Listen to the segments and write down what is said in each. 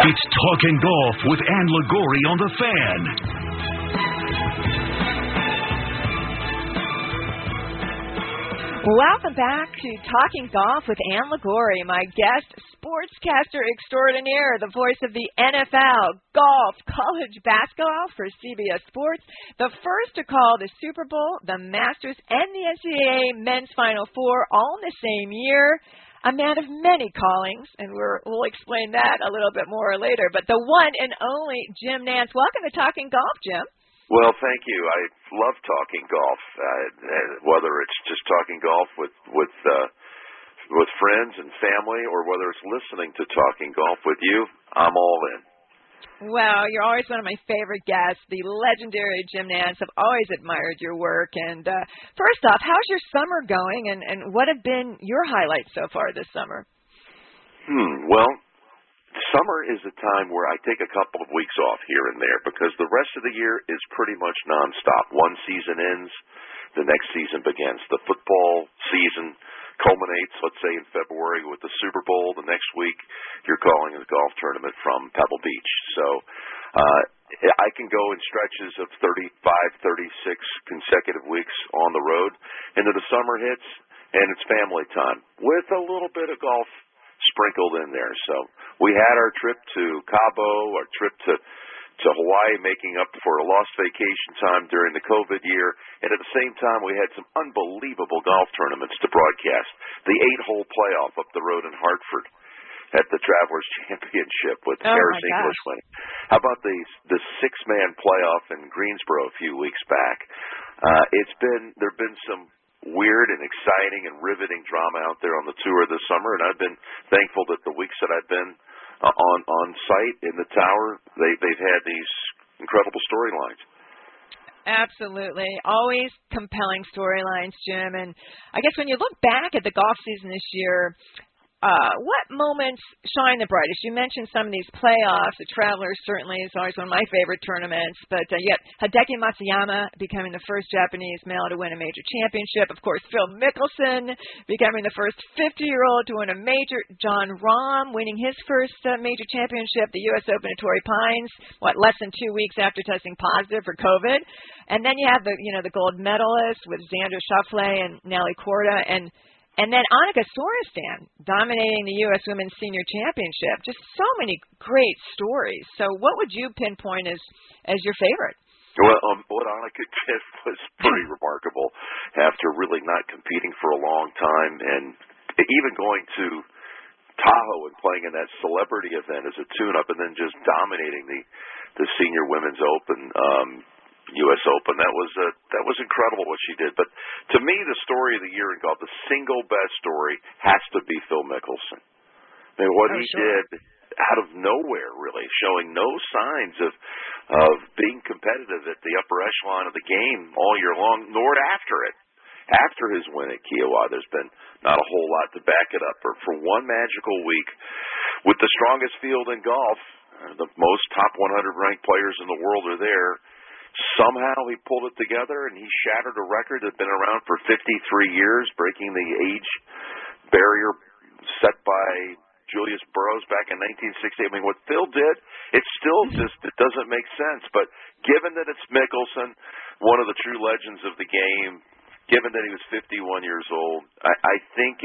It's Talking Golf with Ann Liguori on The Fan. Welcome back to Talking Golf with Ann Liguori, my guest, sportscaster extraordinaire, the voice of the NFL, golf, college basketball for CBS Sports, the first to call the Super Bowl, the Masters, and the NCAA Men's Final Four all in the same year. A man of many callings, and we'll explain that a little bit more later. But the one and only Jim Nantz. Welcome to Talking Golf, Jim. Well, thank you. I love talking golf, whether it's just talking golf with friends and family, or whether it's listening to Talking Golf with you. I'm all in. Well, you're always one of my favorite guests, the legendary Jim Nantz. I've always admired your work. And first off, how's your summer going, and what have been your highlights so far this summer? Well, summer is a time where I take a couple of weeks off here and there because the rest of the year is pretty much nonstop. One season ends, the next season begins. The football season culminates, let's say, in February with the Super Bowl. The next week, you're calling a golf tournament from Pebble Beach. So I can go in stretches of 35, 36 consecutive weeks on the road. And then the summer hits, and it's family time with a little bit of golf sprinkled in there. So we had our trip to Cabo, our trip to Hawaii, making up for a lost vacation time during the COVID year, and at the same time we had some unbelievable golf tournaments to broadcast. The 8-hole playoff up the road in Hartford at the Travelers Championship with Harris English winning. How about the 6-man playoff in Greensboro a few weeks back? There've been some weird and exciting and riveting drama out there on the tour this summer, and I've been thankful that the weeks that I've been on site in the tower, they've had these incredible storylines. Absolutely. Always compelling storylines, Jim. And I guess when you look back at the golf season this year, what moments shine the brightest? You mentioned some of these playoffs. The Travelers certainly is always one of my favorite tournaments. But yet Hideki Matsuyama becoming the first Japanese male to win a major championship. Of course, Phil Mickelson becoming the first 50-year-old to win a major. Jon Rahm winning his first major championship, the U.S. Open at Torrey Pines, less than 2 weeks after testing positive for COVID. And then you have the gold medalists with Xander Schauffele and Nelly Korda, and then Annika Sorenstam dominating the U.S. Women's Senior Championship. Just so many great stories. So what would you pinpoint as your favorite? Well, what Annika did was pretty remarkable after really not competing for a long time, and even going to Tahoe and playing in that celebrity event as a tune-up, and then just dominating the Senior Women's Open, U.S. Open. That was incredible what she did. But to me, the story of the year in golf, the single best story, has to be Phil Mickelson. I mean, what he did out of nowhere, really, showing no signs of being competitive at the upper echelon of the game all year long, nor after it. After his win at Kiawah, there's been not a whole lot to back it up. For one magical week, with the strongest field in golf, the most top 100 ranked players in the world are there. Somehow he pulled it together, and he shattered a record that had been around for 53 years, breaking the age barrier set by Julius Burroughs back in 1968. I mean, what Phil did, it doesn't make sense. But given that it's Mickelson, one of the true legends of the game, given that he was 51 years old, I think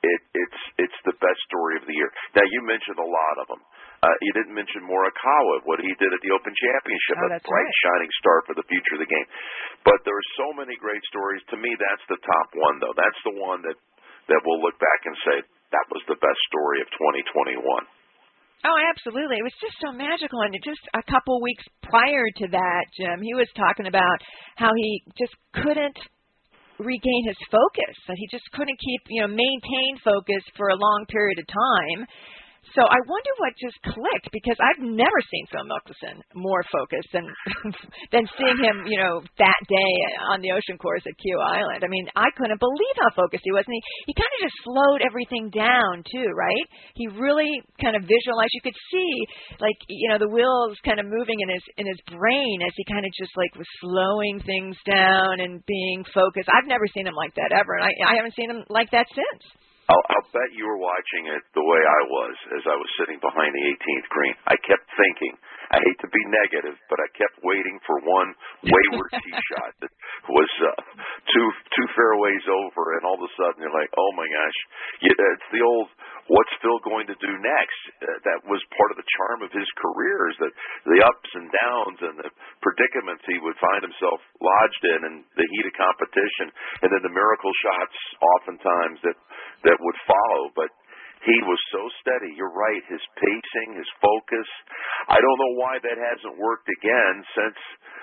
it's the best story of the year. Now, you mentioned a lot of them. You didn't mention Morikawa, what he did at the Open Championship, a bright, shining star for the future of the game. But there are so many great stories. To me, that's the top one, though. That's the one that we'll look back and say, that was the best story of 2021. Oh, absolutely. It was just so magical. And just a couple weeks prior to that, Jim, he was talking about how he just couldn't regain his focus, that he just couldn't maintain focus for a long period of time. So I wonder what just clicked, because I've never seen Phil Mickelson more focused than seeing him, that day on the ocean course at Kiawah Island. I mean, I couldn't believe how focused he was. And he kind of just slowed everything down, too, right? He really kind of visualized. You could see, the wheels kind of moving in his brain as he kind of just, was slowing things down and being focused. I've never seen him like that ever, and I haven't seen him like that since. I'll bet you were watching it the way I was as I was sitting behind the 18th green. I kept thinking, I hate to be negative, but I kept waiting for one wayward tee shot that was two fairways over, and all of a sudden you're like, oh my gosh, it's the old, what's Phil going to do next? That was part of the charm of his career, is that the ups and downs and the predicaments he would find himself lodged in and the heat of competition, and then the miracle shots oftentimes that would follow. But he was so steady. You're right. His pacing, his focus. I don't know why that hasn't worked again since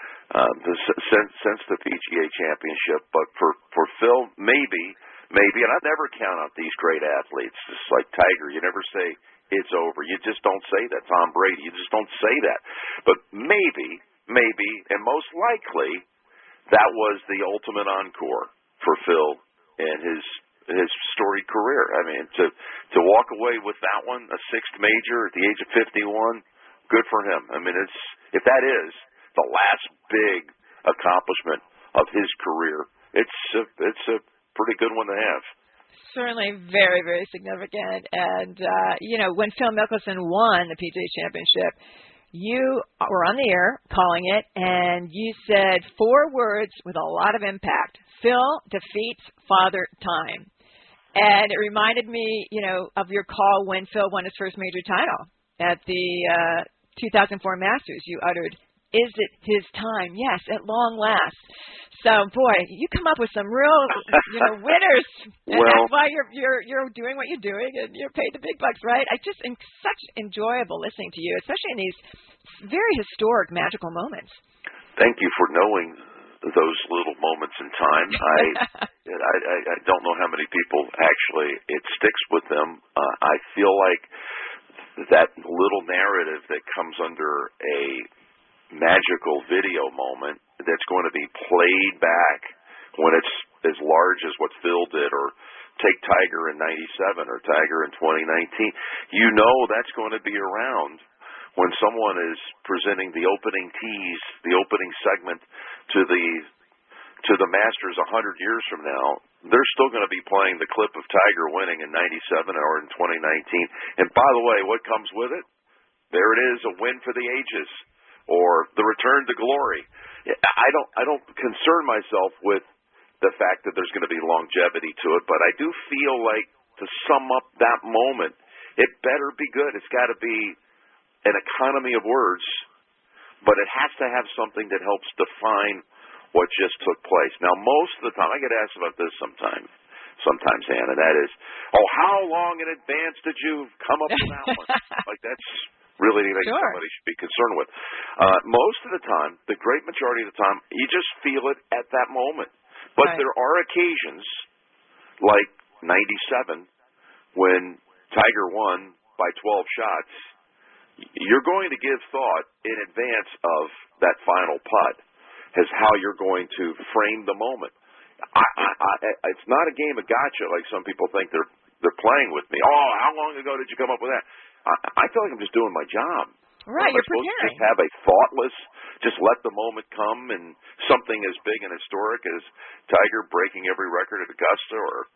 the PGA Championship. But for Phil, maybe. And I never count out these great athletes. It's like Tiger. You never say it's over. You just don't say that. Tom Brady. You just don't say that. But maybe, and most likely, that was the ultimate encore for Phil and his storied career. I mean, to walk away with that one, a sixth major at the age of 51, good for him. I mean, if that is the last big accomplishment of his career, it's a pretty good one to have. Certainly very, very significant. And, when Phil Mickelson won the PGA Championship, you were on the air calling it, and you said 4 words with a lot of impact. Phil defeats Father Time. And it reminded me, of your call when Phil won his first major title at the 2004 Masters. You uttered, "Is it his time?" Yes, at long last. So, boy, you come up with some real, winners, and that's why you're doing what you're doing, and you're paid the big bucks, right? It's such enjoyable listening to you, especially in these very historic, magical moments. Thank you for knowing those little moments in time. I don't know how many people actually it sticks with them. I feel like that little narrative that comes under a magical video moment that's going to be played back when it's as large as what Phil did, or take Tiger in '97 or Tiger in 2019. That's going to be around when someone is presenting the opening tease, the opening segment to the Masters 100 years from now. They're still going to be playing the clip of Tiger winning in '97 or in 2019. And by the way, what comes with it? There it is, a win for the ages, or the return to glory. I don't concern myself with the fact that there's going to be longevity to it, but I do feel like, to sum up that moment, it better be good. It's got to be an economy of words, but it has to have something that helps define what just took place. Now, most of the time, I get asked about this sometimes, Ann, and that is, how long in advance did you come up with that one? Like, that's really anything somebody should be concerned with. Most of the time, the great majority of the time, you just feel it at that moment. But there are occasions, like '97, when Tiger won by 12 shots, you're going to give thought in advance of that final putt as how you're going to frame the moment. It's not a game of gotcha like some people think they're playing with me. Oh, how long ago did you come up with that? I feel like I'm just doing my job. Right, you're preparing. To just have a thoughtless, just let the moment come, and something as big and historic as Tiger breaking every record at Augusta, or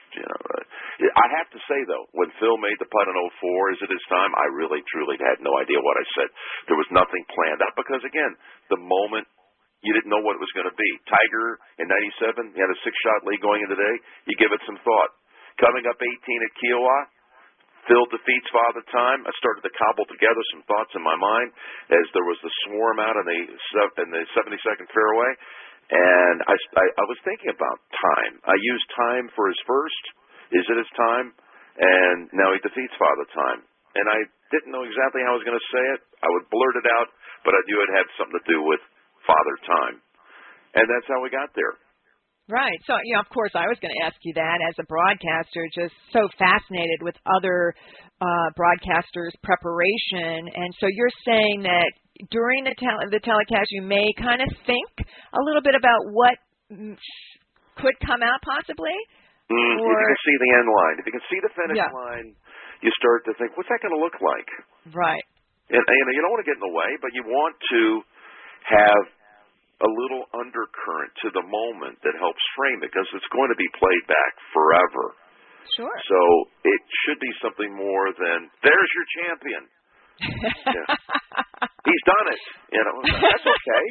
I have to say though, when Phil made the putt in '04, is it his time? I really, truly had no idea what I said. There was nothing planned out because, again, the moment, you didn't know what it was going to be. Tiger in '97, he had a 6-shot lead going into the day. You give it some thought. Coming up 18 at Kiowa, Phil defeats Father Time. I started to cobble together some thoughts in my mind as there was the swarm out in the 72nd fairway, and I was thinking about time. I used time for his first. Is it his time? And now he defeats Father Time. And I didn't know exactly how I was going to say it. I would blurt it out, but I knew it had something to do with Father Time. And that's how we got there. Right. So, of course, I was going to ask you that as a broadcaster, just so fascinated with other broadcasters' preparation. And so you're saying that during the telecast, you may kind of think a little bit about what could come out possibly? If you can see the end line. If you can see the finish line, you start to think, what's that going to look like? Right. And you don't want to get in the way, but you want to have a little undercurrent to the moment that helps frame it, because it's going to be played back forever. Sure. So it should be something more than, there's your champion. Yeah. He's done it. That's okay.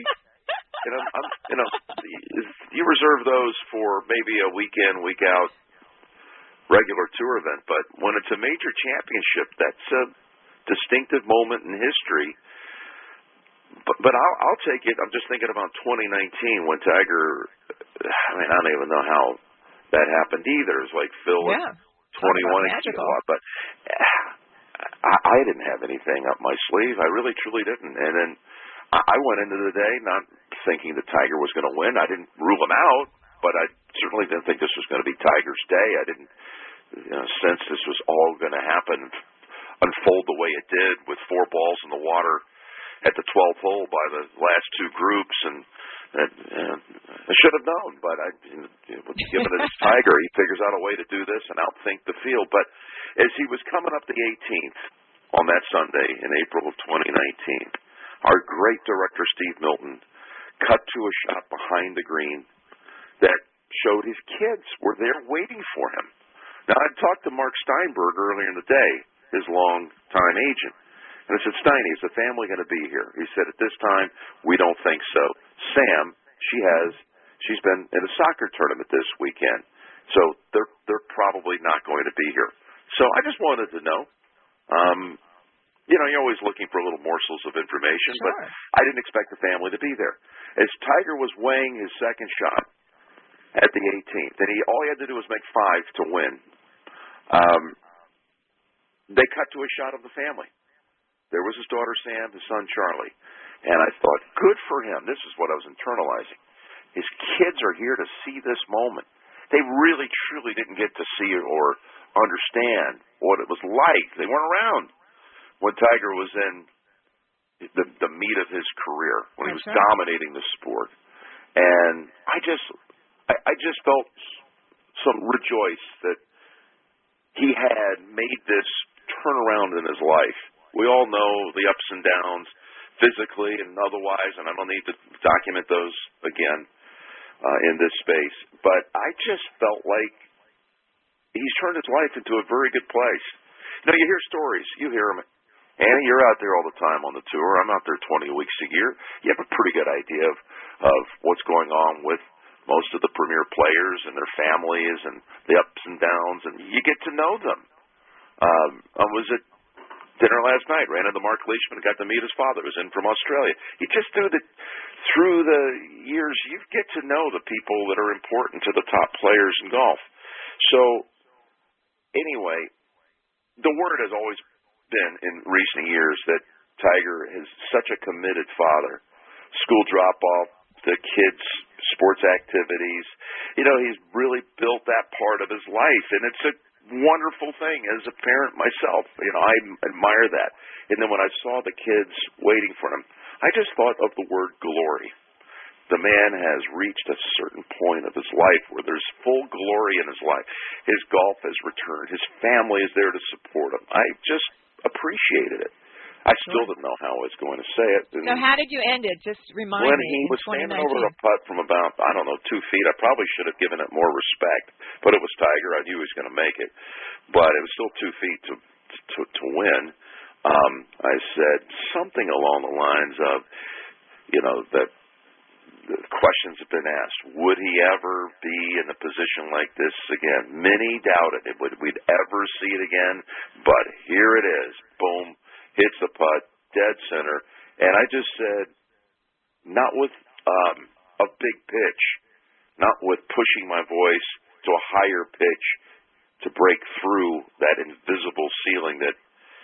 You reserve those for maybe a week in, week out regular tour event, but when it's a major championship, that's a distinctive moment in history. But I'll take it. I'm just thinking about 2019 when Tiger. I don't even know how that happened either. It was like Phil at 21 and but I didn't have anything up my sleeve. I really truly didn't. And then I went into the day not thinking that Tiger was going to win. I didn't rule him out, but I certainly didn't think this was going to be Tiger's day. I didn't sense this was all going to happen, unfold the way it did with 4 balls in the water at the 12th hole by the last 2 groups, and I should have known. But given it as Tiger, he figures out a way to do this and outthink the field. But as he was coming up the 18th on that Sunday in April of 2019, our great director Steve Milton cut to a shot behind the green that showed his kids were there waiting for him. Now, I'd talked to Mark Steinberg earlier in the day, his long-time agent, and I said, Steiny, is the family going to be here? He said, at this time, we don't think so. Sam, she's been in a soccer tournament this weekend, so they're probably not going to be here. So I just wanted to know. You're always looking for little morsels of information, sure. But I didn't expect the family to be there. As Tiger was weighing his second shot at the 18th, and all he had to do was make 5 to win, they cut to a shot of the family. There was his daughter Sam, his son Charlie, and I thought, good for him. This is what I was internalizing. His kids are here to see this moment. They really, truly didn't get to see or understand what it was like. They weren't around when Tiger was in the meat of his career, when he was dominating the sport. And I just felt some rejoice that he had made this turnaround in his life. We all know the ups and downs physically and otherwise, and I don't need to document those again in this space. But I just felt like he's turned his life into a very good place. You hear stories. You hear them. Annie, you're out there all the time on the tour. I'm out there 20 weeks a year. You have a pretty good idea of what's going on with most of the premier players and their families and the ups and downs, and you get to know them. I was at dinner last night, ran into Mark Leishman, got to meet his father, who was in from Australia. You just through the years, you get to know the people that are important to the top players in golf. So, anyway, the word has always been in recent years that Tiger is such a committed father. School drop-off, the kids' sports activities. He's really built that part of his life, and it's a wonderful thing as a parent myself. I admire that. And then when I saw the kids waiting for him, I just thought of the word glory. The man has reached a certain point of his life where there's full glory in his life. His golf has returned. His family is there to support him. I just appreciated it. I still didn't know how I was going to say it. So how did you end it? Just remind me. When he was standing over a putt from about, 2 feet, I probably should have given it more respect. But it was Tiger. I knew he was going to make it. But it was still 2 feet to win. I said something along the lines of, that the questions have been asked. Would he ever be in a position like this again? Many doubted it. We'd ever see it again. But here it is. Boom. Hits the putt, dead center. And I just said, not with a big pitch, not with pushing my voice to a higher pitch to break through that invisible ceiling that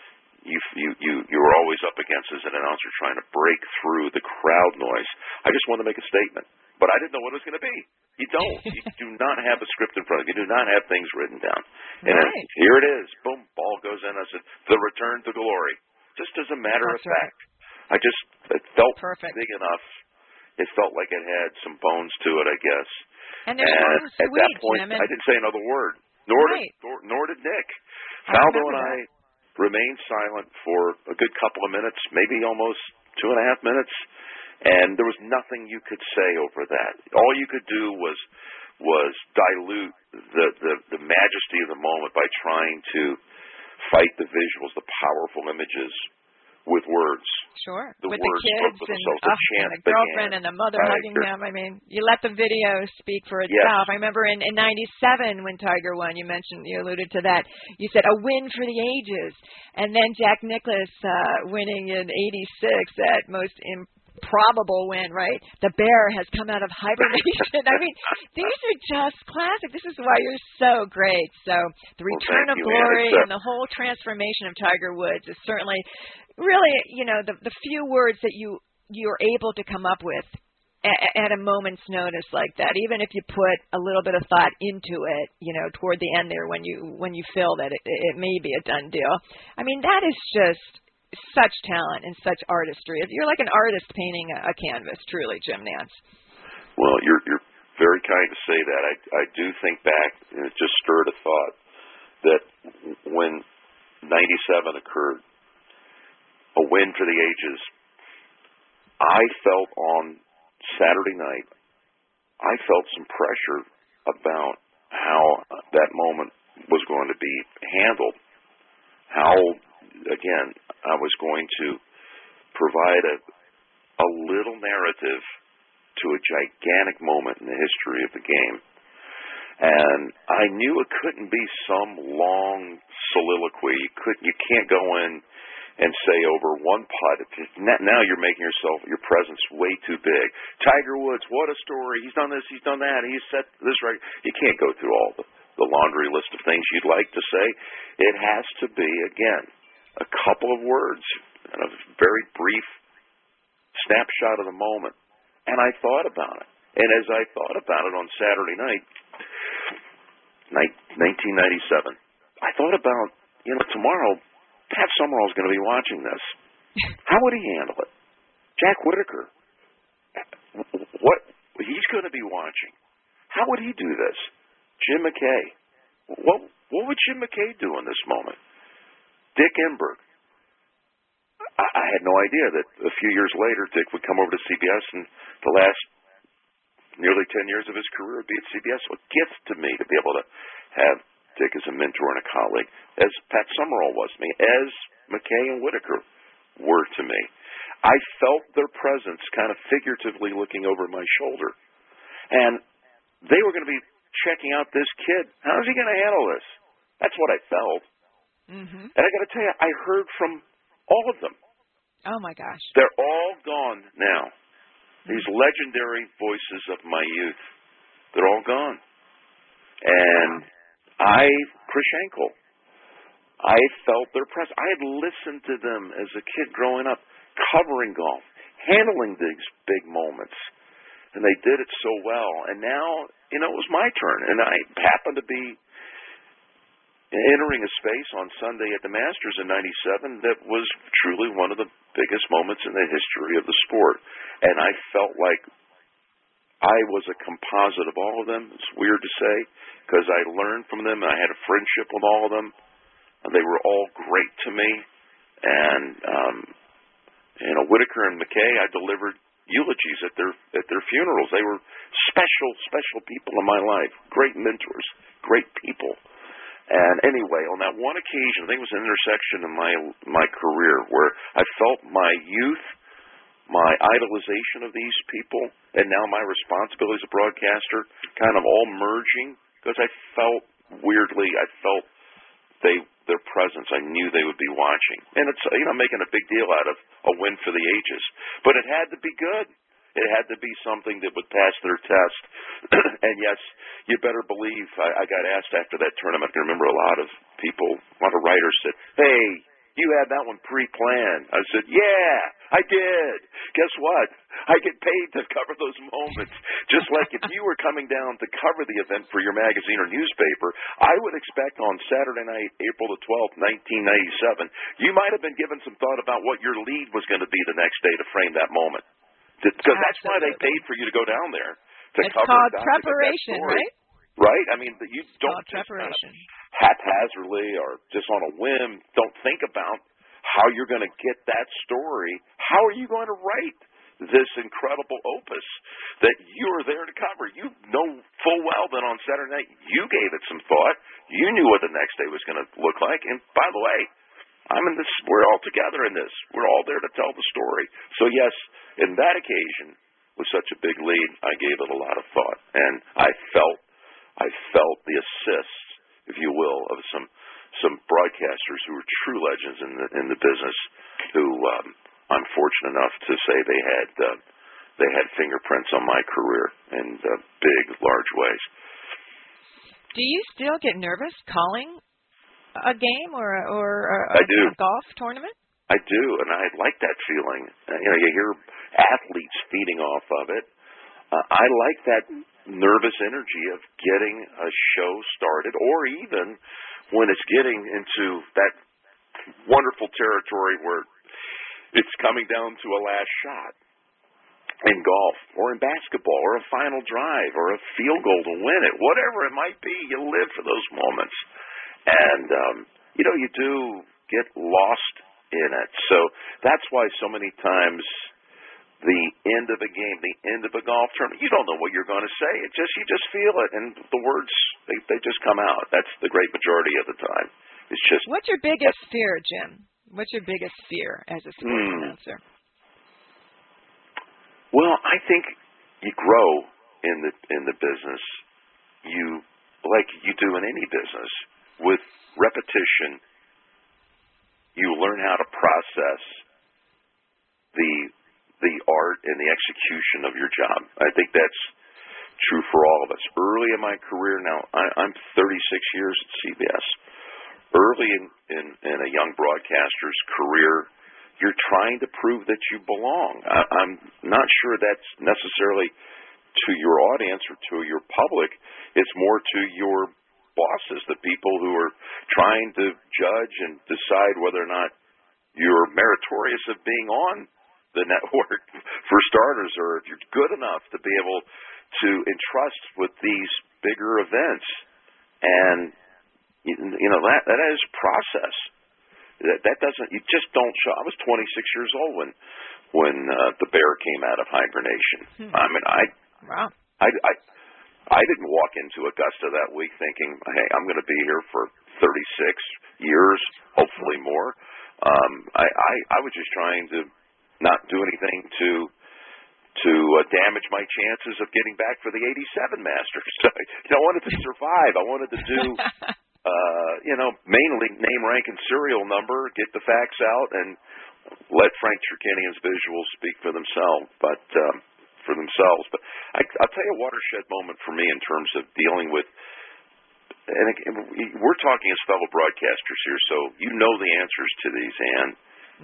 you're always up against as an announcer, trying to break through the crowd noise. I just wanted to make a statement. But I didn't know what it was going to be. You don't. You do not have a script in front of you. You do not have things written down. And here it is. Boom, ball goes in. I said, the return to glory. Just as a matter of fact. It felt big enough. It felt like it had some bones to it, I guess. And at that point, I didn't say another word. Nor did Nick. Faldo and I remained silent for a good couple of minutes, maybe almost 2.5 minutes, and there was nothing you could say over that. All you could do was was dilute the majesty of the moment by trying to fight the visuals, the powerful images, with words. Sure. The with words the kids spoke for themselves. and the girlfriend and the mother hugging him. I mean, you let the video speak for itself. Yes. I remember in 97 when Tiger won, you alluded to that. You said a win for the ages. And then Jack Nicklaus winning in 86, that most improbable win, right? The bear has come out of hibernation. I mean, these are just classic. This is why you're so great. So the return of glory and the whole transformation of Tiger Woods is certainly really, the few words that you're able to come up with at a moment's notice like that, even if you put a little bit of thought into it, toward the end there when you feel that it may be a done deal. I mean, that is just such talent and such artistry. You're like an artist painting a canvas, truly, Jim Nantz. Well, you're very kind to say that. I do think back, and it just stirred a thought, that when 97 occurred, a win for the ages, I felt on Saturday night, I felt some pressure about how that moment was going to be handled. How, again, I was going to provide a little narrative to a gigantic moment in the history of the game. And I knew it couldn't be some long soliloquy. You can't go in and say over one putt. Now you're making your presence way too big. Tiger Woods, what a story. He's done this, he's done that, he's set this right. You can't go through all the laundry list of things you'd like to say. It has to be, again, a couple of words and a very brief snapshot of the moment. And I thought about it. And as I thought about it on Saturday night, 1997, I thought about, tomorrow, Pat Summerall's going to be watching this. How would he handle it? Jack Whitaker, what he's going to be watching. How would he do this? Jim McKay, what would Jim McKay do in this moment? Dick Enberg. I had no idea that a few years later Dick would come over to CBS, and the last nearly 10 years of his career would be at CBS. So a gift to me to be able to have Dick as a mentor and a colleague, as Pat Summerall was to me, as McKay and Whitaker were to me. I felt their presence kind of figuratively looking over my shoulder. And they were going to be checking out this kid. How is he going to handle this? That's what I felt. Mm-hmm. And I got to tell you, I heard from all of them. Oh, my gosh. They're all gone now. These legendary voices of my youth, they're all gone. And Chris Schenkel, I felt their presence. I had listened to them as a kid growing up, covering golf, handling these big moments. And they did it so well. And now, it was my turn. And I happened to be entering a space on Sunday at the Masters in 97 that was truly one of the biggest moments in the history of the sport. And I felt like I was a composite of all of them. It's weird to say, because I learned from them. I had a friendship with all of them. They were all great to me. And, Whitaker and McKay, I delivered eulogies at their funerals. They were special people in my life. Great mentors, great people. And anyway, on that one occasion, I think it was an intersection in my career where I felt my youth, my idolization of these people, and now my responsibility as a broadcaster kind of all merging, because I felt their presence. I knew they would be watching. And it's, making a big deal out of a win for the ages. But it had to be good. It had to be something that would pass their test. And yes, you better believe I got asked after that tournament. I can remember a lot of writers said, "Hey, you had that one pre-planned." I said, "Yeah, I did. Guess what? I get paid to cover those moments. Just like if you were coming down to cover the event for your magazine or newspaper, I would expect on Saturday night, April the 12th, 1997, you might have been given some thought about what your lead was going to be the next day to frame that moment. Because that's why they paid for you to go down there to it's cover called that preparation, story. Right? Right? I mean, you it's don't just preparation. haphazardly or just on a whim, don't think about how you're going to get that story. How are you going to write this incredible opus that you are there to cover. You know full well that on Saturday night you gave it some thought. You knew what the next day was going to look like. And by the way, I'm in this. We're all together in this. We're all there to tell the story. So yes, in that occasion, with such a big lead, I gave it a lot of thought, and I felt the assist, if you will, of some broadcasters who were true legends in the business, who I'm fortunate enough to say they had fingerprints on my career in big, large ways. Do you still get nervous calling a game or I do. a golf tournament? I do, and I like that feeling. You hear athletes feeding off of it. I like that nervous energy of getting a show started, or even when it's getting into that wonderful territory where it's coming down to a last shot in golf or in basketball or a final drive or a field goal to win it, whatever it might be. You live for those moments. And, you do get lost in it. So that's why so many times the end of a game, the end of a golf tournament, you don't know what you're going to say. You just feel it, and the words, they just come out. That's the great majority of the time. It's just. What's your biggest fear, Jim? What's your biggest fear as a sports announcer? Well, I think you grow in the business. You, like you do in any business, with repetition, you learn how to process the art and the execution of your job. I think that's true for all of us. Early in my career, now I'm 36 years at CBS. Early in a young broadcaster's career, you're trying to prove that you belong. I'm not sure that's necessarily to your audience or to your public. It's more to your bosses, the people who are trying to judge and decide whether or not you're meritorious of being on the network, for starters, or if you're good enough to be able to entrust with these bigger events. And that is process. That doesn't, you just don't show. I was 26 years old when the bear came out of hibernation. I mean, Wow. I didn't walk into Augusta that week thinking, hey, I'm going to be here for 36 years, hopefully more. I was just trying to not do anything to damage my chances of getting back for the '87 Masters. I wanted to survive. I wanted to do, mainly name, rank, and serial number, get the facts out, and let Frank Chirkinian's visuals speak for themselves. But I'll tell you a watershed moment for me in terms of dealing with, and we're talking as fellow broadcasters here, so you know the answers to these, Ann.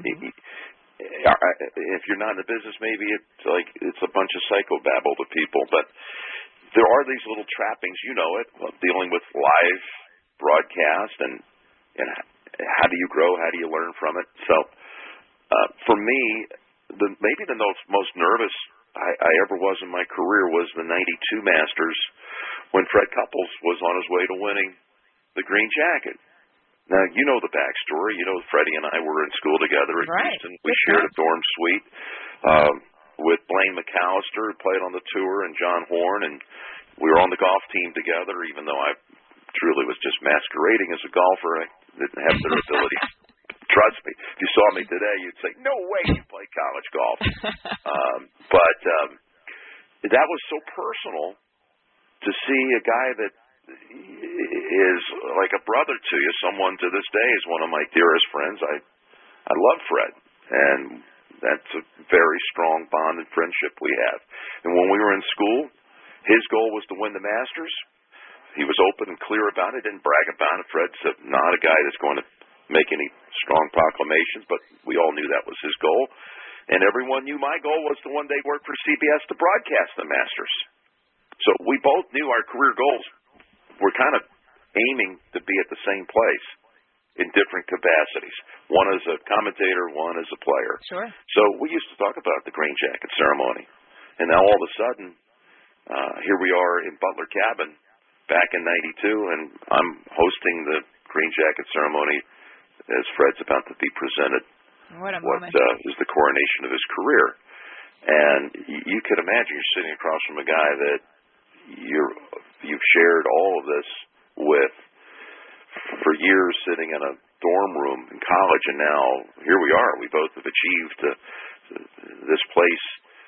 If you're not in the business, maybe it's a bunch of psychobabble to people, but there are these little trappings, dealing with live broadcast and how do you grow, how do you learn from it. So for me, maybe the most nervous I ever was in my career was the '92 Masters, when Fred Couples was on his way to winning the green jacket. Now, you know the backstory. Freddie and I were in school together at Houston. We shared a dorm suite with Blaine McAllister, who played on the tour, and John Horn, and we were on the golf team together, even though I truly was just masquerading as a golfer. I didn't have their ability. Trust me, if you saw me today, you'd say, no way you play college golf. But that was so personal to see a guy that is like a brother to you. Someone to this day is one of my dearest friends. I love Fred, and that's a very strong bond and friendship we have. And when we were in school, his goal was to win the Masters. He was open and clear about it, didn't brag about it. Fred's not a guy that's going to make any strong proclamations, but we all knew that was his goal. And everyone knew my goal was to one day work for CBS to broadcast the Masters. So we both knew our career goals were kind of aiming to be at the same place in different capacities. One as a commentator, one as a player. Sure. So we used to talk about the green jacket ceremony. And now all of a sudden, here we are in Butler Cabin back in '92, and I'm hosting the green jacket ceremony as Fred's about to be presented what is the coronation of his career. And you could imagine you're sitting across from a guy that you've shared all of this with for years, sitting in a dorm room in college, and now here we are. We both have achieved this place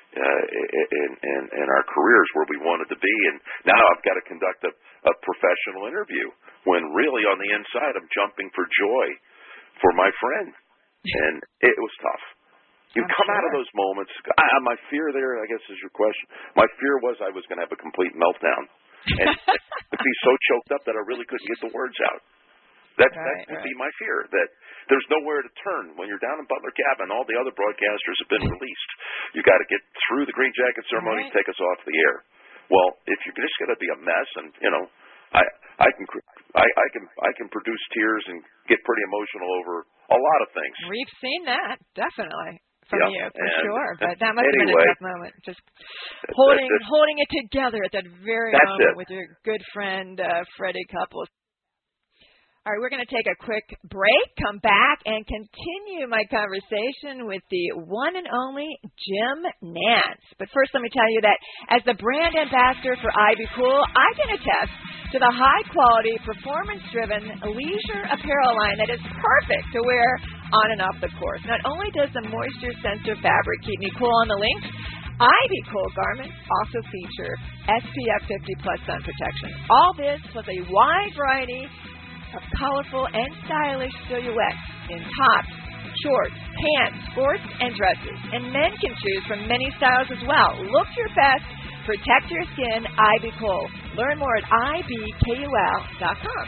in our careers where we wanted to be, and now I've got to conduct a professional interview when really on the inside I'm jumping for joy for my friend, and it was tough. You come out of those moments. My fear there, I guess, is your question. My fear was I was going to have a complete meltdown and be so choked up that I really couldn't get the words out. That would be my fear, that there's nowhere to turn. When you're down in Butler Cabin, all the other broadcasters have been released. You got to get through the Green Jacket ceremony and take us off the air. Well, if you're just going to be a mess, and I can produce tears and get pretty emotional over a lot of things. We've seen that, definitely. From you, for sure. But that must have been a tough moment. Just holding it together at that very moment with your good friend, Freddie Couples. All right, we're going to take a quick break, come back, and continue my conversation with the one and only Jim Nantz. But first, let me tell you that as the brand ambassador for Ivy Cool, I can attest to the high-quality, performance-driven leisure apparel line that is perfect to wear on and off the course. Not only does the moisture sensor fabric keep me cool on the links, Ivy Cool garments also feature SPF 50 plus sun protection. All this plus a wide variety of colorful and stylish silhouettes in tops, shorts, pants, sports, and dresses. And men can choose from many styles as well. Look your best. Protect your skin. Ivy Cool. Learn more at ibkul.com.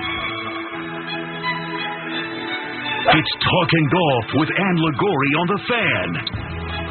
It's Talking Golf with Ann Liguori on The Fan.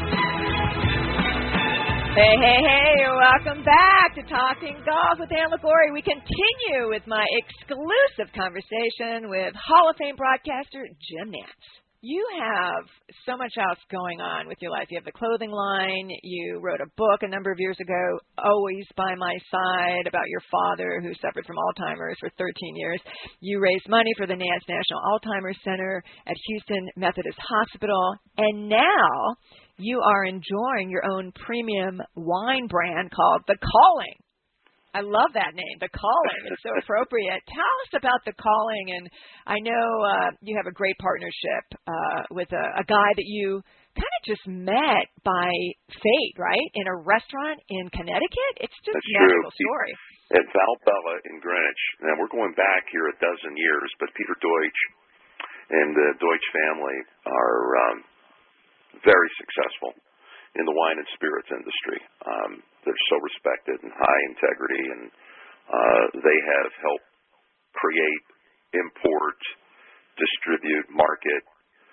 Hey, welcome back to Talking Golf with Ann Liguori. We continue with my exclusive conversation with Hall of Fame broadcaster Jim Nantz. You have so much else going on with your life. You have the clothing line. You wrote a book a number of years ago, Always by My Side, about your father who suffered from Alzheimer's for 13 years. You raised money for the Nantz National Alzheimer's Center at Houston Methodist Hospital. And now you are enjoying your own premium wine brand called The Calling. I love that name, The Calling. It's so appropriate. Tell us about The Calling. And I know you have a great partnership with a guy that you kind of just met by fate, right? In a restaurant in Connecticut? It's just a magical story. At Valbella in Greenwich. Now, we're going back here a dozen years, but Peter Deutsch and the Deutsch family are very successful in the wine and spirits industry. They're so respected and high integrity, and they have helped create, import, distribute, market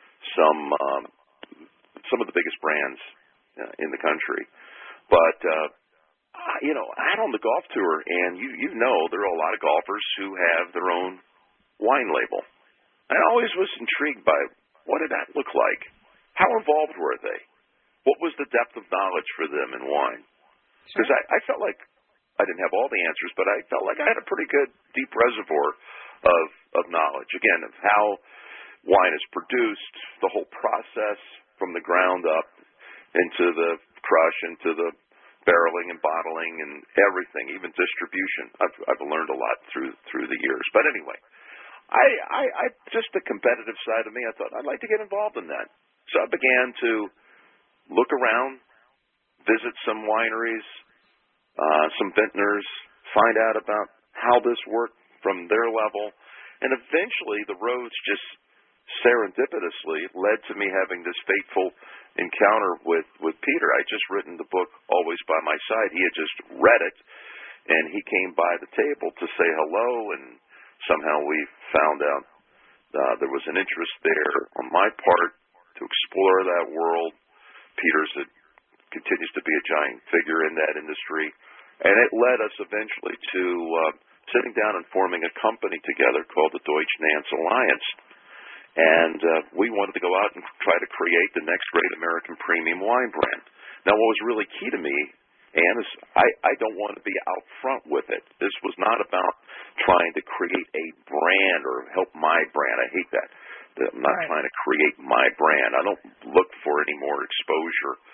some of the biggest brands in the country. But out on the golf tour, and you know there are a lot of golfers who have their own wine label. I always was intrigued by what did that look like? How involved were they? What was the depth of knowledge for them in wine? Because I felt like I didn't have all the answers, but I felt like I had a pretty good deep reservoir of knowledge, again, of how wine is produced, the whole process from the ground up into the crush, into the barreling and bottling and everything, even distribution. I've learned a lot through the years. But anyway, I just the competitive side of me, I thought I'd like to get involved in that. So I began to look around, visit some wineries, some vintners, find out about how this worked from their level, and eventually the roads just serendipitously led to me having this fateful encounter with Peter. I just written the book Always by My Side. He had just read it, and he came by the table to say hello, and somehow we found out there was an interest there on my part to explore that world. Peter's continues to be a giant figure in that industry, and it led us eventually to sitting down and forming a company together called the Deutsch Nantz Alliance. And we wanted to go out and try to create the next great American premium wine brand. Now, what was really key to me, Ann, is I don't want to be out front with it. This was not about trying to create a brand or help my brand. I hate that. I'm not trying to create my brand. I don't look for any more exposure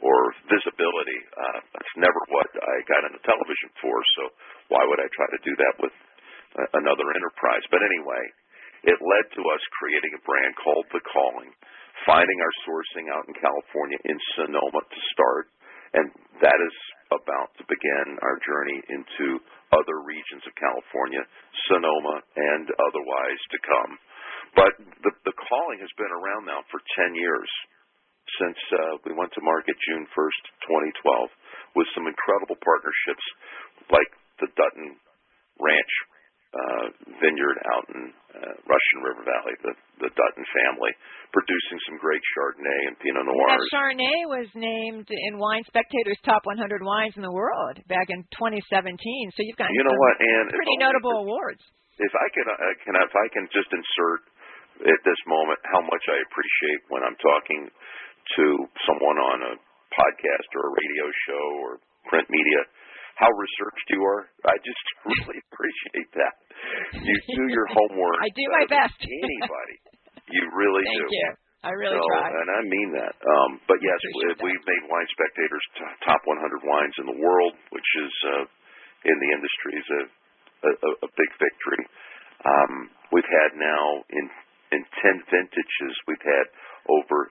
or visibility. That's never what I got into television for, so why would I try to do that with another enterprise? But anyway, it led to us creating a brand called The Calling, finding our sourcing out in California in Sonoma to start, and that is about to begin our journey into other regions of California, Sonoma, and otherwise to come. But the Calling has been around now for 10 years, since we went to market June 1st, 2012, with some incredible partnerships like the Dutton Ranch vineyard out in Russian River Valley, the Dutton family, producing some great Chardonnay and Pinot Noirs. That Chardonnay was named in Wine Spectator's Top 100 Wines in the World back in 2017. So you've got pretty notable awards. If I can just insert at this moment how much I appreciate when I'm talking to someone on a podcast or a radio show or print media, how researched you are. I just really appreciate that. You do your homework. I do my best. Anybody. You really do. Thank you. I really try. And I mean that. But yes, we've made Wine Spectator's top 100 wines in the world, which is in the industry is a big victory. We've had now in 10 vintages, we've had over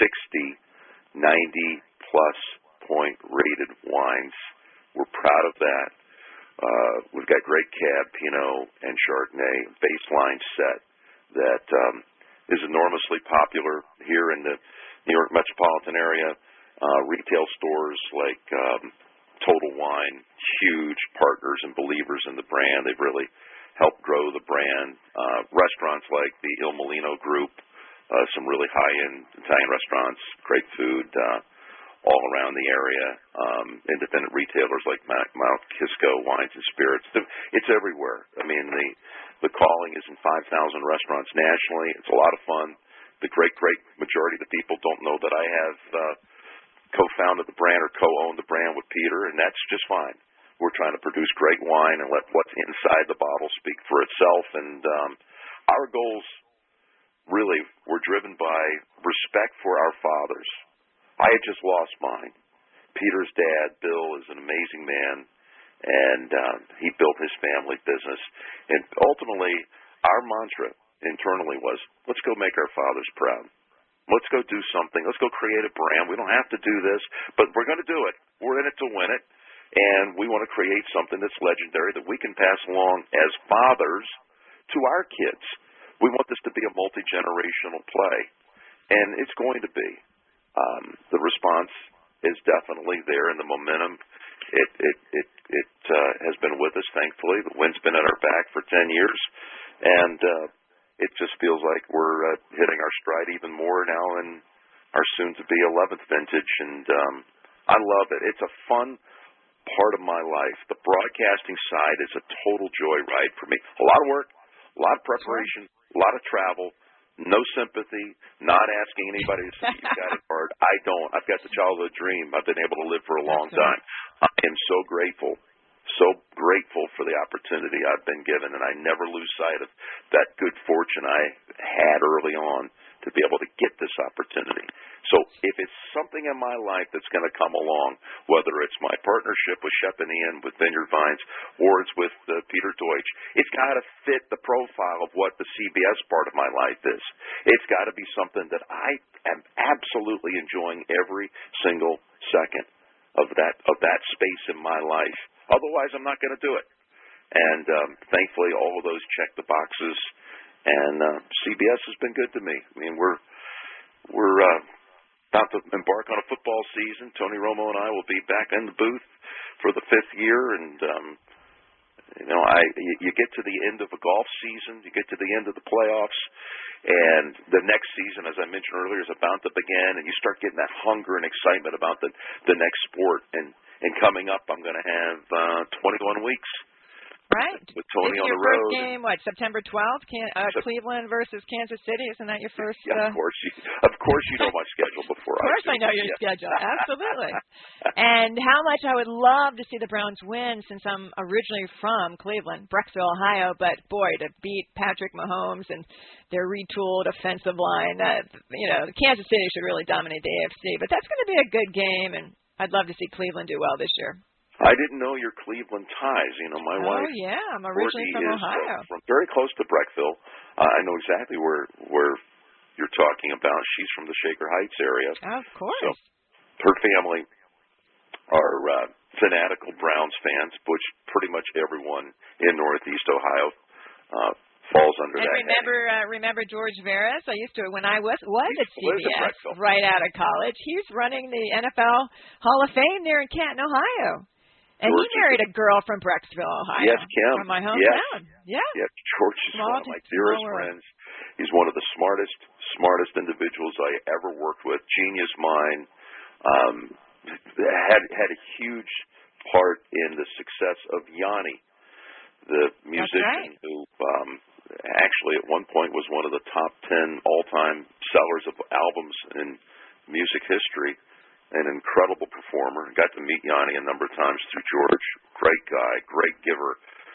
60 90-plus point rated wines. We're proud of that. We've got great Cab, Pinot, and Chardonnay baseline set that is enormously popular here in the New York metropolitan area. Retail stores like Total Wine, huge partners and believers in the brand. They've really helped grow the brand. Restaurants like the Il Molino Group, some really high-end Italian restaurants, great food all around the area. Independent retailers like Mount Kisco Wines and Spirits. It's everywhere. I mean, the Calling is in 5,000 restaurants nationally. It's a lot of fun. The great majority of the people don't know that I have co-founded the brand or co-owned the brand with Peter, and that's just fine. We're trying to produce great wine and let what's inside the bottle speak for itself. And our goals really were driven by respect for our fathers. I had just lost mine. Peter's dad, Bill, is an amazing man, and he built his family business. And ultimately, our mantra internally was, let's go make our fathers proud. Let's go do something. Let's go create a brand. We don't have to do this, but we're going to do it. We're in it to win it, and we want to create something that's legendary that we can pass along as fathers to our kids. We want this to be a multi-generational play, and it's going to be. The response is definitely there, and the momentum it has been with us, thankfully. The wind's been at our back for 10 years, and it just feels like we're hitting our stride even more now in our soon-to-be 11th vintage, and I love it. It's a fun part of my life. The broadcasting side is a total joyride for me. A lot of work, a lot of preparation, a lot of travel, no sympathy, not asking anybody to say you got it hard. I don't. I've got the childhood dream I've been able to live for a long time. I am so grateful for the opportunity I've been given, and I never lose sight of that good fortune I had early on to be able to get this opportunity. So if it's something in my life that's going to come along, whether it's my partnership with Shep and Ian with Vineyard Vines or it's with Peter Deutsch, it's got to fit the profile of what the CBS part of my life is. It's got to be something that I am absolutely enjoying every single second of that space in my life. Otherwise, I'm not going to do it. And thankfully, all of those check the boxes. And CBS has been good to me. I mean, we're about to embark on a football season. Tony Romo and I will be back in the booth for the 5th year, and you get to the end of a golf season, you get to the end of the playoffs, and the next season, as I mentioned earlier, is about to begin, and you start getting that hunger and excitement about the next sport. And coming up, I'm going to have 21 weeks Right. with Tony Isn't on your the first road. game, September 12th? Cleveland versus Kansas City. Isn't that your first? Yeah, of course you know my schedule before I do. Of course I know your schedule. Absolutely. And how much I would love to see the Browns win, since I'm originally from Cleveland, Brecksville, Ohio. But boy, to beat Patrick Mahomes and their retooled offensive line, Kansas City should really dominate the AFC. But that's going to be a good game, and I'd love to see Cleveland do well this year. I didn't know your Cleveland ties. My wife. Oh yeah, I'm originally from Ohio. From very close to Brecksville. I know exactly where you're talking about. She's from the Shaker Heights area. Of course. So her family are fanatical Browns fans, which pretty much everyone in Northeast Ohio falls under that. And remember George Veras? I used to when I was at CBS right out of college. He's running the NFL Hall of Fame there in Canton, Ohio. And he married a girl from Brecksville, Ohio. Yes, Kim. From my hometown. Yes. Yeah, George is one of my dearest friends. He's one of the smartest individuals I ever worked with. Genius mind. Had a huge part in the success of Yanni, the musician who actually at one point was one of the top 10 all-time sellers of albums in music history. An incredible performer. Got to meet Yanni a number of times through George. Great guy, great giver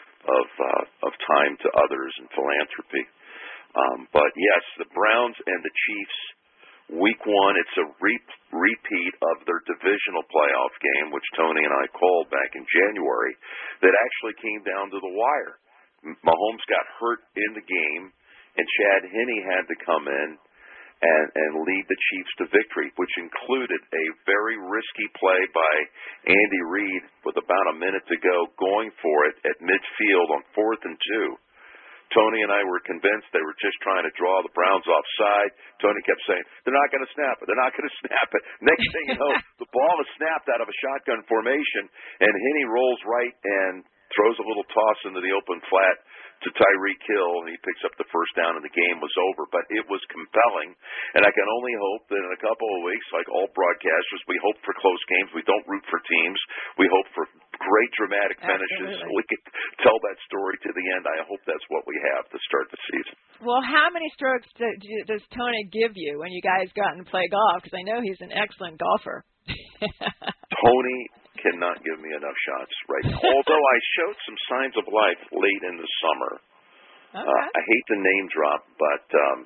of time to others and philanthropy. But yes, the Browns and the Chiefs, Week 1, it's a repeat of their divisional playoff game, which Tony and I called back in January, that actually came down to the wire. Mahomes got hurt in the game, and Chad Henne had to come in and lead the Chiefs to victory, which included a very risky play by Andy Reid with about a minute to go, going for it at midfield on 4th and 2. Tony and I were convinced they were just trying to draw the Browns offside. Tony kept saying, they're not going to snap it. They're not going to snap it. Next thing you know, the ball is snapped out of a shotgun formation, and Henne rolls right and throws a little toss into the open flat to Tyreek Hill, and he picks up the first down, and the game was over. But it was compelling, and I can only hope that in a couple of weeks, like all broadcasters, we hope for close games. We don't root for teams. We hope for great dramatic finishes so we can tell that story to the end. I hope that's what we have to start the season. Well, how many strokes does Tony give you when you guys go out and play golf? Because I know he's an excellent golfer. Tony cannot give me enough shots right now. Although I showed some signs of life late in the summer. Okay. I hate to name drop, but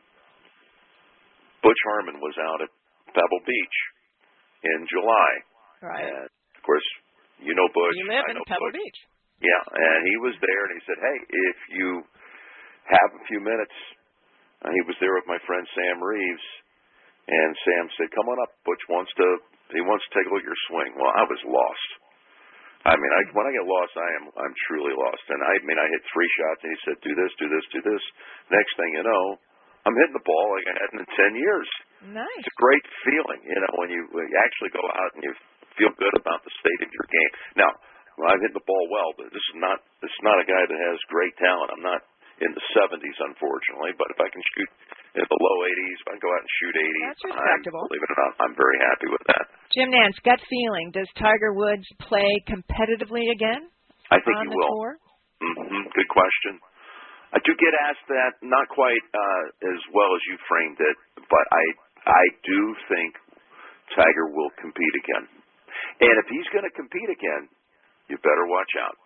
Butch Harmon was out at Pebble Beach in July. Right. And of course, you know Butch. You live in Pebble Butch. Beach. Yeah, and he was there, and he said, hey, if you have a few minutes, he was there with my friend Sam Reeves, and Sam said, come on up, Butch wants to take a look at your swing. Well, I was lost. I mean, when I get lost, I'm truly lost. And I hit 3 shots, and he said, do this, do this, do this. Next thing you know, I'm hitting the ball like I hadn't in 10 years. Nice. It's a great feeling, when you actually go out and you feel good about the state of your game. Now, I've hit the ball well, but this is not a guy that has great talent. I'm not in the 70s, unfortunately, but if I can shoot in the low 80s, if I can go out and shoot 80, that's respectable. believe it or not, I'm very happy with that. Jim Nantz, gut feeling, does Tiger Woods play competitively again? I think he will. Tour? Mm-hmm. Good question. I do get asked that, not quite as well as you framed it, but I do think Tiger will compete again. And if he's going to compete again, you better watch out.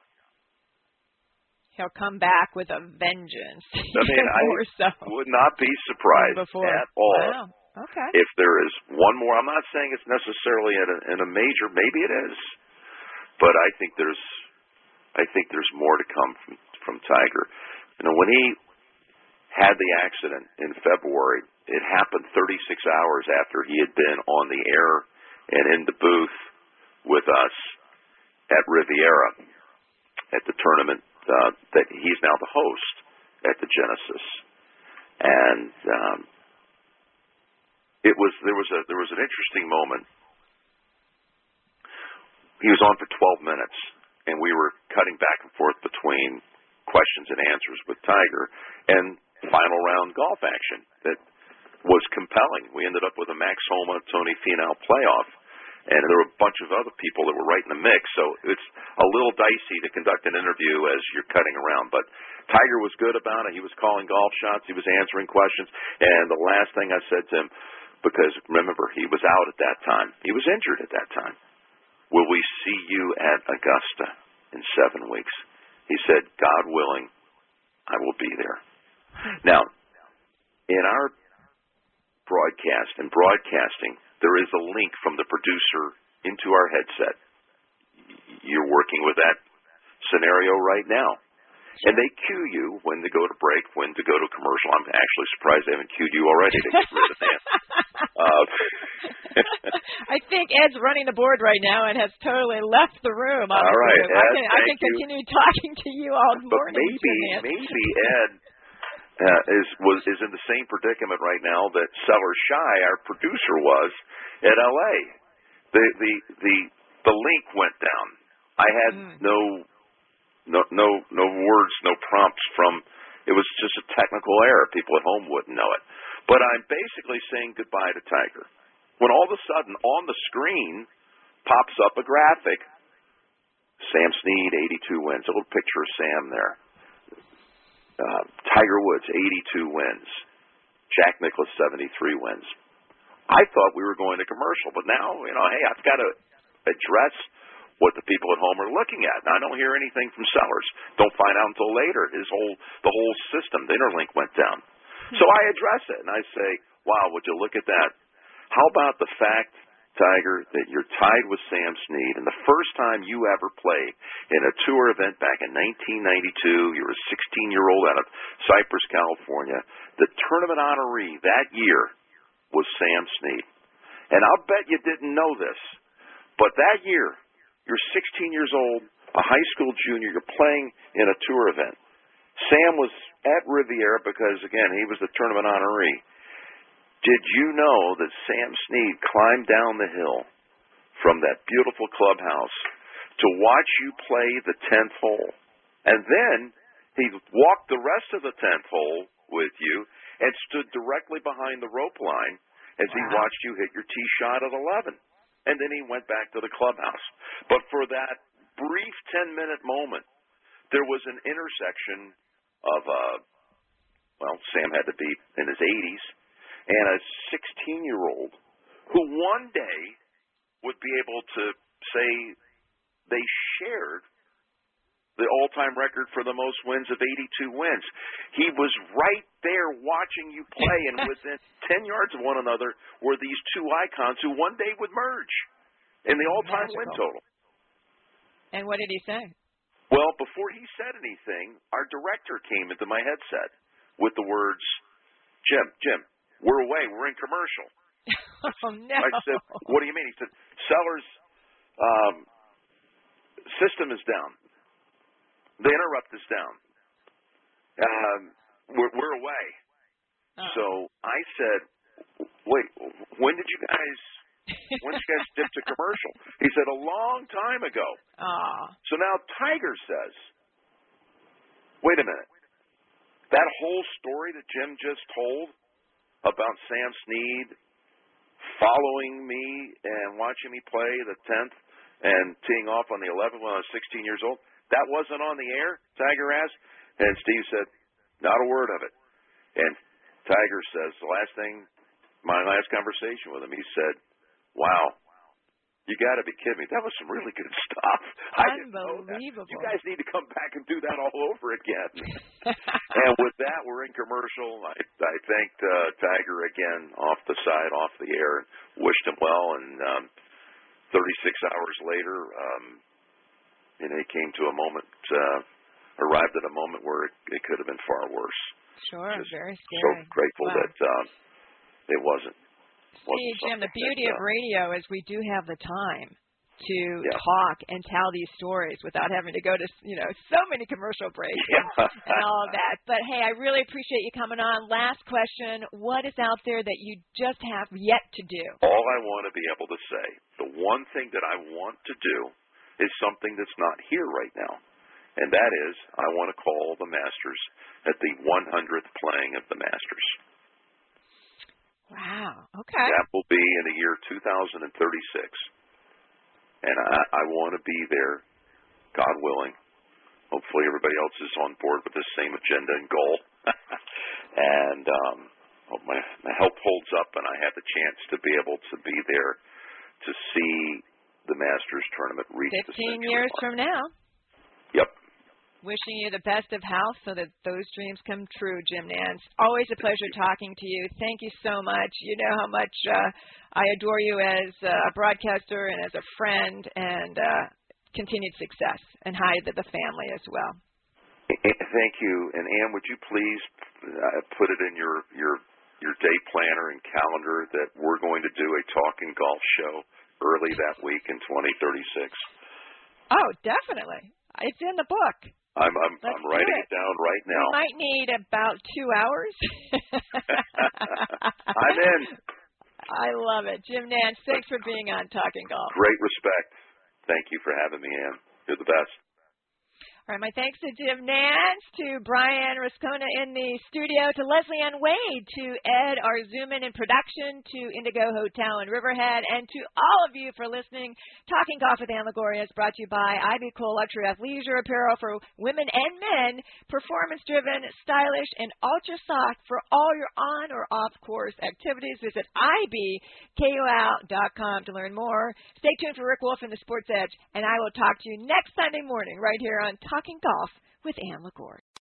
He'll come back with a vengeance. I mean, I would not be surprised at all. Wow. Okay. If there is one more. I'm not saying it's necessarily in a major. Maybe it is, but I think there's more to come from Tiger. When he had the accident in February, it happened 36 hours after he had been on the air and in the booth with us at Riviera at the tournament that he's now the host at the Genesis, and there was an interesting moment. He was on for 12 minutes, and we were cutting back and forth between questions and answers with Tiger and final round golf action that was compelling. We ended up with a Max Homa Tony Finau playoff, and there were a bunch of other people that were right in the mix. So it's a little dicey to conduct an interview as you're cutting around. But Tiger was good about it. He was calling golf shots. He was answering questions. And the last thing I said to him, because remember, he was out at that time. He was injured at that time. Will we see you at Augusta in 7 weeks? He said, God willing, I will be there. Now, in our broadcast and broadcasting, there is a link from the producer into our headset. You're working with that scenario right now. And they cue you when to go to break, when to go to commercial. I'm actually surprised they haven't cued you already to get rid of that. I think Ed's running the board right now and has totally left the room. All right, Ed, I can continue talking to you all morning. But maybe Ed is in the same predicament right now that Sellers Shy, our producer, was at L.A. The link went down. I had no words, no prompts from. It was just a technical error. People at home wouldn't know it. But I'm basically saying goodbye to Tiger. When all of a sudden on the screen pops up a graphic. Sam Snead, 82 wins. A little picture of Sam there. Tiger Woods, 82 wins. Jack Nicklaus, 73 wins. I thought we were going to commercial, but now, hey, I've got to address what the people at home are looking at. And I don't hear anything from Sellers. Don't find out until later. The whole system, the interlink went down. So I address it, and I say, wow, would you look at that? How about the fact, Tiger, that you're tied with Sam Snead, and the first time you ever played in a tour event back in 1992, you were a 16-year-old out of Cypress, California. The tournament honoree that year was Sam Snead. And I'll bet you didn't know this, but that year, you're 16 years old, a high school junior, you're playing in a tour event. Sam was at Riviera because, again, he was the tournament honoree. Did you know that Sam Snead climbed down the hill from that beautiful clubhouse to watch you play the 10th hole? And then he walked the rest of the 10th hole with you and stood directly behind the rope line as he watched you hit your tee shot at 11. And then he went back to the clubhouse. But for that brief 10-minute moment, there was an intersection of, Sam had to be in his 80s, and a 16-year-old who one day would be able to say they shared the all-time record for the most wins of 82 wins. He was right there watching you play, and within 10 yards of one another were these two icons who one day would merge in the all-time win total. And what did he say? Well, before he said anything, our director came into my headset with the words, Jim, we're away. We're in commercial. Oh, no. I said, what do you mean? He said, Sellers' system is down. The interrupt is down. We're away. Oh. So I said, wait, when did you guys dip to commercial? He said, a long time ago. Oh. So now Tiger says, wait a minute. That whole story that Jim just told about Sam Snead following me and watching me play the 10th and teeing off on the 11th when I was 16 years old, that wasn't on the air, Tiger asked. And Steve said, not a word of it. And Tiger says, my last conversation with him, he said, wow, you got to be kidding me. That was some really good stuff. Unbelievable. You guys need to come back and do that all over again. And with that, we're in commercial. I thanked Tiger again off the side, off the air, and wished him well. And 36 hours later, he came to a moment, arrived at a moment where it could have been far worse. Sure, just very scary. So grateful that it wasn't. See, Jim, the beauty of radio is we do have the time to talk and tell these stories without having to go to, so many commercial breaks and all of that. But, hey, I really appreciate you coming on. Last question, what is out there that you just have yet to do? All I want to be able to say, the one thing that I want to do is something that's not here right now, and that is I want to call the Masters at the 100th playing of the Masters. Wow, okay. That will be in the year 2036. and I want to be there, God willing. Hopefully everybody else is on board with the same agenda and goal. And hope my help holds up and I have the chance to be able to be there to see the Masters tournament reach 15 years from now. Yep. Wishing you the best of health so that those dreams come true, Jim Nantz. Always a pleasure talking to you. Thank you so much. You know how much I adore you as a broadcaster and as a friend, and continued success, and hi to the family as well. Thank you. And Ann, would you please put it in your day planner and calendar that we're going to do a Talking Golf show early that week in 2036? Oh, definitely. It's in the book. I'm writing it down right now. We might need about 2 hours. I'm in. I love it. Jim Nantz, thanks for being on Talking Golf. Great respect. Thank you for having me, Ann. You're the best. All right, my thanks to Jim Nantz, to Brian Rascona in the studio, to Leslie Ann Wade, to Ed, our Zoom-in production, to Indigo Hotel in Riverhead, and to all of you for listening. Talking Golf with Ann Lagoria is brought to you by Ivy Cole Luxury Athleisure Apparel for women and men, performance-driven, stylish, and ultra-soft for all your on- or off-course activities. Visit ibkol.com to learn more. Stay tuned for Rick Wolf and the Sports Edge, and I will talk to you next Sunday morning right here on Talking Golf with Ann Lagoria.